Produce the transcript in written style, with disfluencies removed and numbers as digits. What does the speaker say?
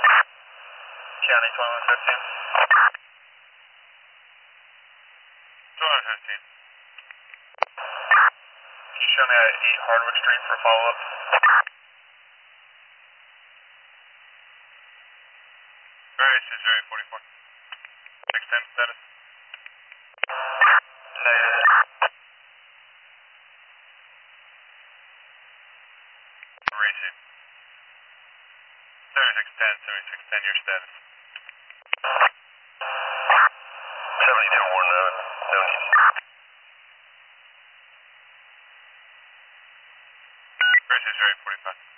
County 2115. 2115. Can you show me at 8 Hardwick Street for follow-up? Various is 44. 610 status. Negative. Racing. 7610, your status. 72 no need. Various is 45.